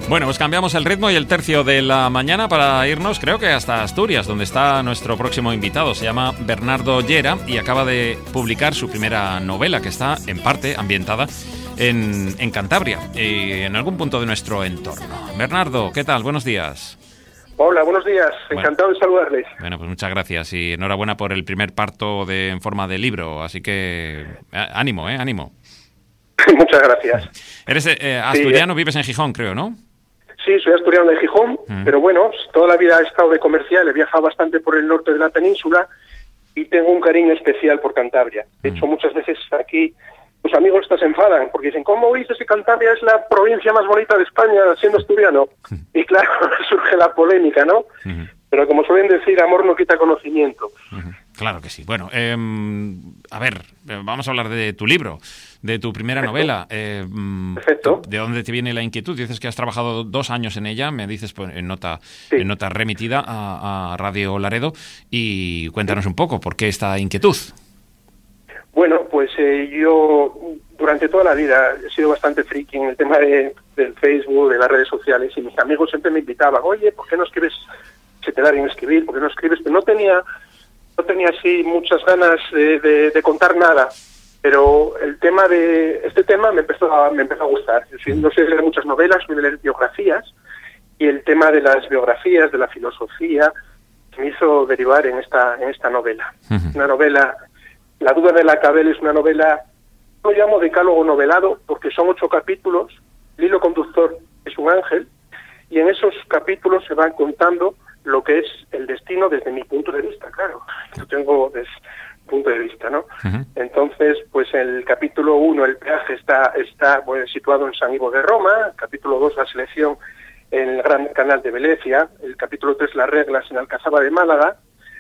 Bueno, pues cambiamos el ritmo y el tercio de la mañana para irnos, creo que hasta Asturias, donde está nuestro próximo invitado. Se llama Bernardo Llera y acaba de publicar su primera novela, que está en parte ambientada en Cantabria y en algún punto de nuestro entorno. Bernardo, ¿qué tal? Buenos días. Hola, buenos días. Encantado de saludarles. Bueno, pues muchas gracias y enhorabuena por el primer parto en forma de libro. Así que ánimo, ánimo. Muchas gracias. Eres asturiano, vives en Gijón, creo, ¿no? Sí, soy asturiano de Gijón, pero bueno, toda la vida he estado de comercial, he viajado bastante por el norte de la península y tengo un cariño especial por Cantabria. De hecho, muchas veces aquí los amigos se enfadan porque dicen, ¿cómo dices que Cantabria es la provincia más bonita de España siendo asturiano? Y claro, surge la polémica, ¿no? Pero como suelen decir, amor no quita conocimiento. Claro que sí. Bueno, a ver, vamos a hablar de tu libro, de tu primera novela. Perfecto. ¿De dónde te viene la inquietud? Dices que has trabajado 2 años en ella, me dices pues, en nota remitida a Radio Laredo, y cuéntanos un poco, ¿por qué esta inquietud? Bueno, pues yo durante toda la vida he sido bastante friki en el tema del Facebook, de las redes sociales, y mis amigos siempre me invitaban, oye, ¿por qué no escribes? Se te da bien escribir, ¿por qué no escribes? Pero no tenía así muchas ganas de contar nada, pero este tema me empezó a gustar. No sé leer muchas novelas, voy a leer biografías, y el tema de las biografías, de la filosofía, me hizo derivar en esta novela. Una novela, La duda de la Cabel, es una novela, lo llamo decálogo novelado, porque son 8 capítulos, el hilo conductor es un ángel, y en esos capítulos se van contando lo que es el destino desde mi punto de vista, claro. Yo tengo punto de vista, ¿no? Entonces, pues el capítulo 1, el peaje, está situado en San Ivo de Roma. El capítulo 2, la selección en el Gran Canal de Venecia. El capítulo 3, las reglas en Alcazaba de Málaga.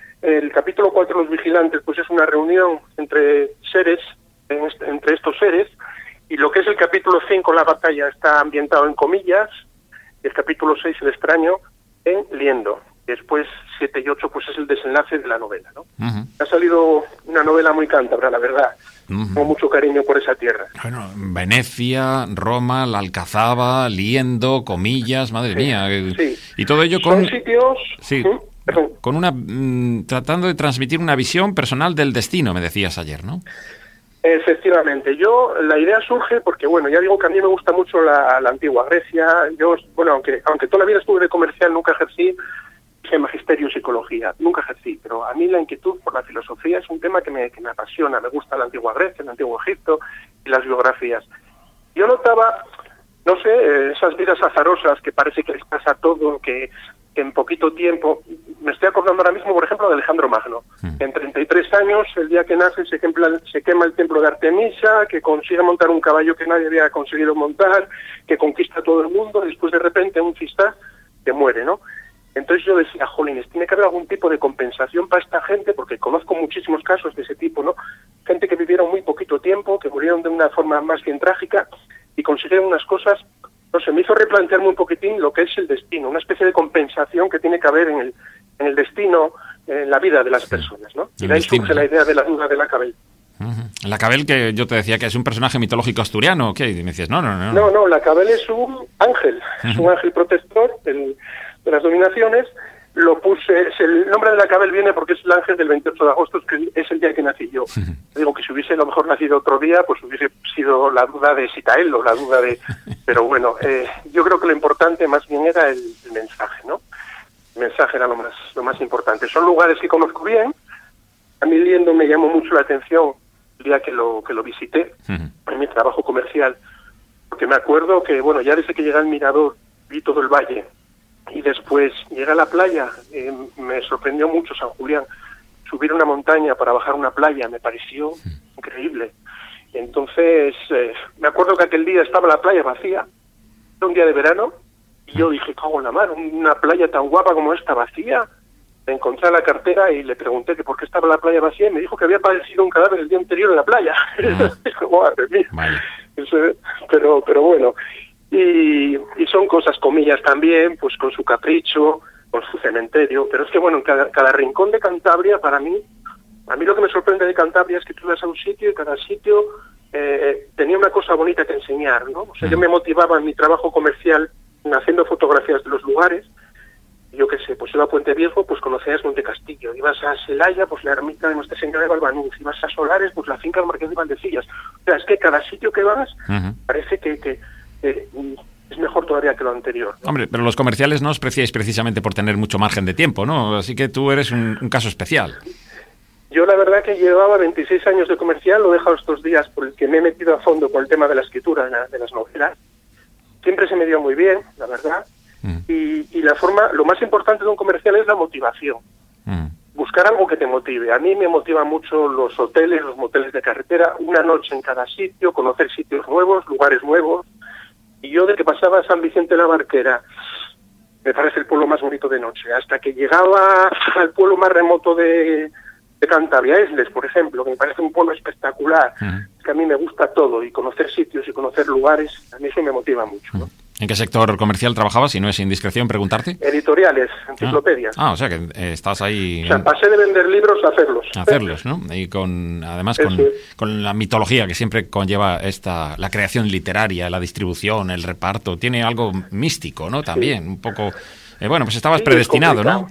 El capítulo 4, los vigilantes, pues es una reunión entre seres, entre estos seres. Y lo que es el capítulo 5, la batalla, está ambientado en Comillas. Y el capítulo 6, el extraño, en Liendo. Después, 7 y 8, pues es el desenlace de la novela, ¿no? Ha salido una novela muy cántabra, la verdad. Tengo mucho cariño por esa tierra. Bueno, Venecia, Roma, la Alcazaba, Liendo, Comillas, madre mía. Sí. Y todo ello con... Son sitios... Sí, con una... tratando de transmitir una visión personal del destino, me decías ayer, ¿no? Efectivamente. La idea surge porque, bueno, ya digo que a mí me gusta mucho la antigua Grecia. Yo, bueno, aunque toda la vida estuve de comercial, nunca ejercí magisterio y psicología, nunca ejercí, pero a mí la inquietud por la filosofía es un tema que me apasiona. Me gusta la antigua Grecia, el antiguo Egipto y las biografías. Yo notaba, no sé, esas vidas azarosas que parece que les pasa todo, que en poquito tiempo, me estoy acordando ahora mismo, por ejemplo, de Alejandro Magno. En 33 años, el día que nace, se quema el templo de Artemisa, que consigue montar un caballo que nadie había conseguido montar, que conquista a todo el mundo, y después de repente un fistá que muere, ¿no? Entonces yo decía, jolines, tiene que haber algún tipo de compensación para esta gente, porque conozco muchísimos casos de ese tipo, ¿no? Gente que vivieron muy poquito tiempo, que murieron de una forma más bien trágica y consiguieron unas cosas. No sé, me hizo replantearme un poquitín lo que es el destino, una especie de compensación que tiene que haber en el destino, en la vida de las personas, ¿no? Y de ahí surge la idea de la duda de la Cabel. La Cabel, que yo te decía que es un personaje mitológico asturiano, ¿qué? Y me decías, no. No, la Cabel es un ángel, es un ángel protector de las dominaciones. El nombre de la Cabel viene porque es el ángel del 28 de agosto, que es el día que nací yo. Digo que si hubiese a lo mejor nacido otro día, pues hubiese sido la duda de Sitael o la duda de... Pero bueno, yo creo que lo importante más bien era el mensaje, ¿no? El mensaje era lo más importante. Son lugares que conozco bien. A mí Liendo me llamó mucho la atención el día que lo visité, en mi trabajo comercial, porque me acuerdo que, bueno, ya desde que llegué al mirador vi todo el valle, y después llegué a la playa, me sorprendió mucho San Julián. Subir una montaña para bajar una playa me pareció increíble. Entonces, me acuerdo que aquel día estaba la playa vacía, era un día de verano, y yo dije, cago en la mar, una playa tan guapa como esta vacía. Encontré la cartera y le pregunté que por qué estaba la playa vacía, y me dijo que había aparecido un cadáver el día anterior en la playa. Madre mía. Vale. Pero bueno, y son cosas, Comillas también, pues con su capricho, con su cementerio, pero es que bueno, en cada rincón de Cantabria, a mí lo que me sorprende de Cantabria es que tú vas a un sitio y cada sitio tenía una cosa bonita que enseñar, ¿no? O sea, yo me motivaba en mi trabajo comercial haciendo fotografías de los lugares. Yo qué sé, pues iba a Puente Viejo, pues conocías Montecastillo, ibas a Celaya, pues la ermita de Nuestra Señora de Valbanús, ibas a Solares, pues la finca del Marqués de Valdecillas. O sea, es que cada sitio que vas parece que es mejor todavía que lo anterior, ¿no? Hombre, pero los comerciales no os preciáis precisamente por tener mucho margen de tiempo, ¿no? Así que tú eres un caso especial. Yo la verdad que llevaba 26 años de comercial, lo he dejado estos días por el que me he metido a fondo con el tema de la escritura de las novelas. Siempre se me dio muy bien, la verdad. Y la forma, lo más importante de un comercial es la motivación. Buscar algo que te motive. A mí me motiva mucho los hoteles, los moteles de carretera, una noche en cada sitio, conocer sitios nuevos, lugares nuevos. Y yo, de que pasaba a San Vicente de la Barquera, me parece el pueblo más bonito de noche, hasta que llegaba al pueblo más remoto de Cantabria, Esles, por ejemplo, que me parece un pueblo espectacular. Es que a mí me gusta todo, y conocer sitios y conocer lugares, a mí eso me motiva mucho, ¿no? ¿En qué sector comercial trabajabas, si no es indiscreción preguntarte? Editoriales, enciclopedias. O sea que estás ahí... O sea, pasé de vender libros a hacerlos. A hacerlos, ¿no? Y además con la mitología que siempre conlleva la creación literaria, la distribución, el reparto. Tiene algo místico, ¿no? También, un poco... bueno, pues estabas predestinado, ¿no?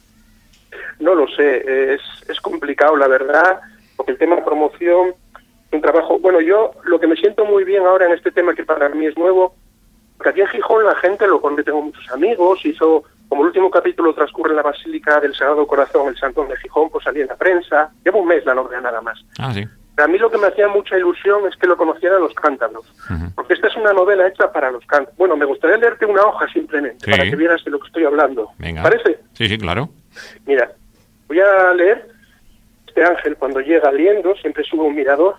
No lo sé, es complicado, la verdad, porque el tema de promoción es un trabajo... Bueno, yo lo que me siento muy bien ahora en este tema, que para mí es nuevo, porque aquí en Gijón la gente, tengo muchos amigos, como el último capítulo transcurre en la Basílica del Sagrado Corazón, el Santón de Gijón, pues salí en la prensa, llevo un mes la novela nada más. Sí. Pero a mí lo que me hacía mucha ilusión es que lo conocieran los cántabros, porque esta es una novela hecha para los cántabros. Bueno, me gustaría leerte una hoja simplemente, para que vieras de lo que estoy hablando. Venga. ¿Parece? Sí, claro. Mira, voy a leer. Este ángel, cuando llega liendo, siempre sube un mirador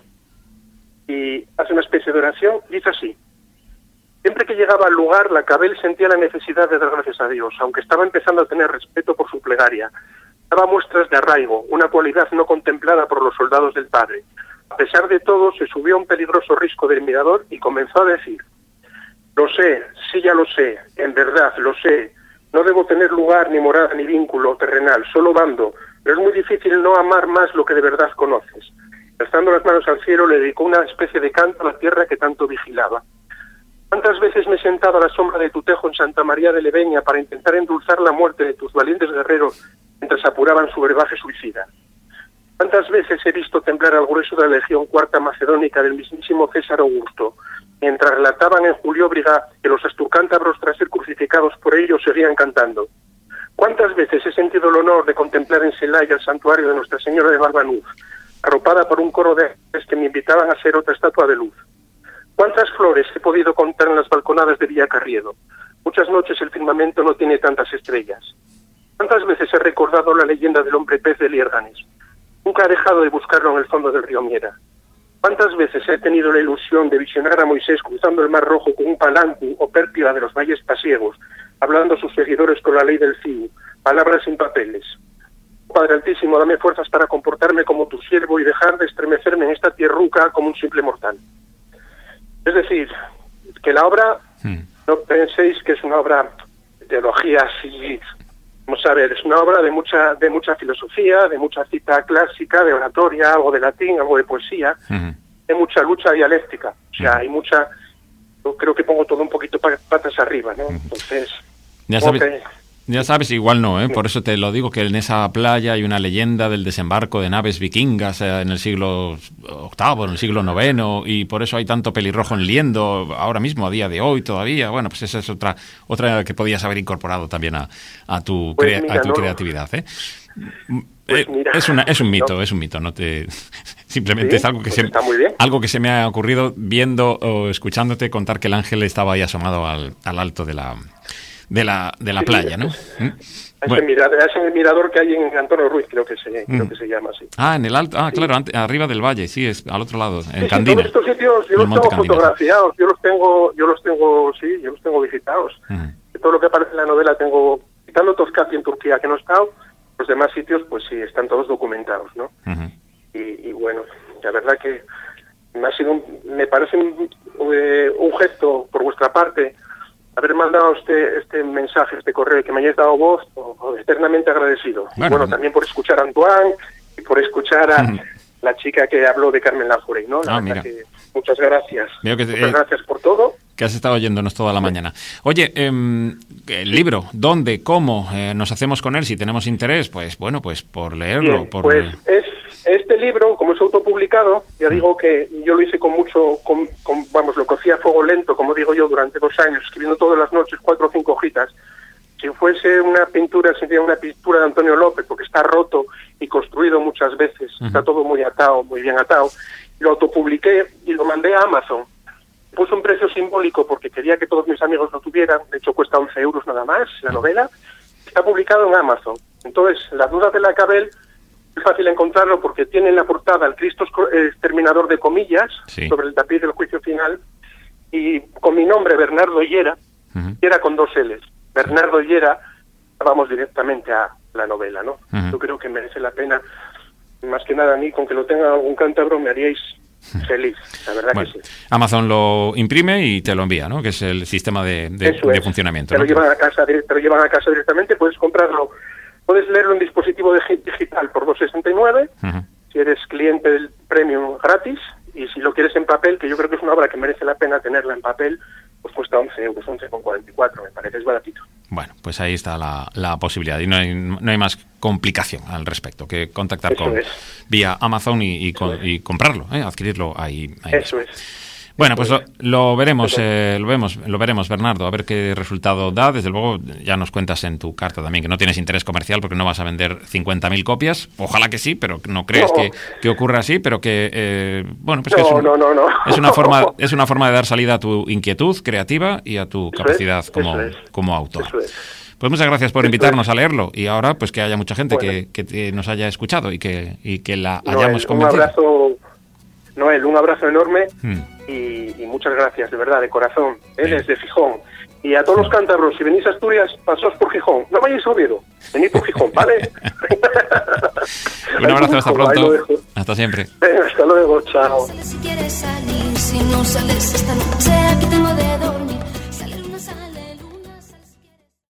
y hace una especie de oración, dice así: siempre que llegaba al lugar, la Cabel sentía la necesidad de dar gracias a Dios, aunque estaba empezando a tener respeto por su plegaria. Daba muestras de arraigo, una cualidad no contemplada por los soldados del padre. A pesar de todo, se subió a un peligroso risco del mirador y comenzó a decir: lo sé, sí, ya lo sé, en verdad, lo sé. No debo tener lugar, ni morada, ni vínculo terrenal, solo bando, pero es muy difícil no amar más lo que de verdad conoces. Alzando las manos al cielo, le dedicó una especie de canto a la tierra que tanto vigilaba. ¿Cuántas veces me he sentado a la sombra de tu tejo en Santa María de Leveña para intentar endulzar la muerte de tus valientes guerreros mientras apuraban su brebaje suicida? ¿Cuántas veces he visto temblar al grueso de la Legión Cuarta Macedónica del mismísimo César Augusto, mientras relataban en Julióbriga que los asturcántabros, tras ser crucificados por ellos, seguían cantando? ¿Cuántas veces he sentido el honor de contemplar en Celaya el santuario de Nuestra Señora de Valbanús, arropada por un coro de ángeles que me invitaban a ser otra estatua de luz? ¿Cuántas flores he podido contar en las balconadas de Villacarriedo? Muchas noches el firmamento no tiene tantas estrellas. ¿Cuántas veces he recordado la leyenda del hombre pez de Liérganes? Nunca he dejado de buscarlo en el fondo del río Miera. ¿Cuántas veces he tenido la ilusión de visionar a Moisés cruzando el Mar Rojo con un palancu o pértiga de los valles pasiegos, hablando a sus seguidores con la ley del Ciu, palabras sin papeles? Padre Altísimo, dame fuerzas para comportarme como tu siervo y dejar de estremecerme en esta tierruca como un simple mortal. Es decir, que la obra, no penséis que es una obra de teología así, vamos a ver, es una obra de mucha filosofía, de mucha cita clásica, de oratoria, algo de latín, algo de poesía, de mucha lucha dialéctica. O sea, hay mucha, yo creo que pongo todo un poquito patas arriba, ¿no? Entonces, ya sabes, igual no, ¿eh? Por eso te lo digo, que en esa playa hay una leyenda del desembarco de naves vikingas en el siglo VIII, en el siglo IX, y por eso hay tanto pelirrojo en Liendo ahora mismo, a día de hoy todavía. Bueno, pues esa es otra que podías haber incorporado también a tu creatividad, ¿eh? Pues mira, es un mito, no te simplemente ¿sí? Es algo que se me ha ocurrido viendo o escuchándote contar que el ángel estaba ahí asomado al alto de la playa, ¿no? Ese mirador que hay en Antonio Ruiz, creo que se llama así. En el alto, claro, arriba del valle, sí, es al otro lado, en Candina. Todos estos sitios yo los tengo fotografiados, yo los tengo visitados. Todo lo que aparece en la novela tengo, quitando Toskati en Turquía, que no he estado, los demás sitios, pues sí, están todos documentados, ¿no? Y bueno, la verdad que me parece un gesto por vuestra parte haber mandado este mensaje, este correo, que me hayáis dado voz, eternamente agradecido. Bueno, también por escuchar a Antoine y por escuchar a la chica que habló de Carmen Laforet, ¿no? La verdad que muchas gracias. Muchas gracias por todo. que has estado oyéndonos toda la mañana. Oye, el libro, ¿dónde, cómo nos hacemos con él? Si tenemos interés, pues bueno, pues por leerlo. Bien, pues este libro, como es autopublicado, ya digo que yo lo hice con mucho, vamos, lo cocía a fuego lento, como digo yo, durante 2 años, escribiendo todas las noches 4 o 5 hojitas. Si fuese una pintura, sería una pintura de Antonio López, porque está roto y construido muchas veces, está todo muy atado, muy bien atado. Lo autopubliqué y lo mandé a Amazon. Puse un precio simbólico porque quería que todos mis amigos lo tuvieran, de hecho cuesta 11 euros nada más, la novela. Está publicado en Amazon. Entonces, Las dudas de la Cabel, es fácil encontrarlo porque tiene en la portada el Cristo exterminador de comillas, sobre el tapiz del juicio final, y con mi nombre, Bernardo Llera, Llera con 2 L's. Bernardo Llera, vamos directamente a la novela, ¿no? Yo creo que merece la pena, más que nada a mí, con que lo tenga algún cántabro me haríais feliz, la verdad que sí. Amazon lo imprime y te lo envía, ¿no? Que es el sistema de funcionamiento. Te lo llevan a casa directamente, puedes comprarlo, puedes leerlo en dispositivo digital por 2,69, si eres cliente del Premium gratis, y si lo quieres en papel, que yo creo que es una obra que merece la pena tenerla en papel, pues cuesta 11 euros, 11,44, me parece, es baratito. Bueno, pues ahí está la posibilidad y no hay más complicación al respecto que contactar vía Amazon y comprarlo, adquirirlo ahí. Eso es. Bueno, pues lo veremos, Bernardo, a ver qué resultado da. Desde luego, ya nos cuentas en tu carta también que no tienes interés comercial porque no vas a vender 50.000 copias. Ojalá que sí, pero no crees que ocurra así, pero que, bueno, pues es una forma de dar salida a tu inquietud creativa y a tu capacidad como autor. Pues muchas gracias por invitarnos a leerlo y ahora pues que haya mucha gente que nos haya escuchado y que la hayamos convencido. Noel, un abrazo enorme y muchas gracias, de verdad, de corazón, desde Gijón. Y a todos los cántabros, si venís a Asturias, pasaos por Gijón. No vayáis a Oviedo, venid por Gijón, ¿vale? Un abrazo, hasta pronto. Hasta siempre. Venga, hasta luego, chao. Si quieres salir, si no sales esta noche.